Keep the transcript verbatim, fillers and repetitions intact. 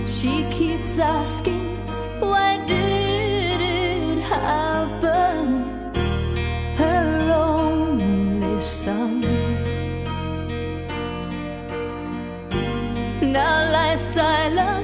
She keeps asking, why did it happen? Her only son now lies silent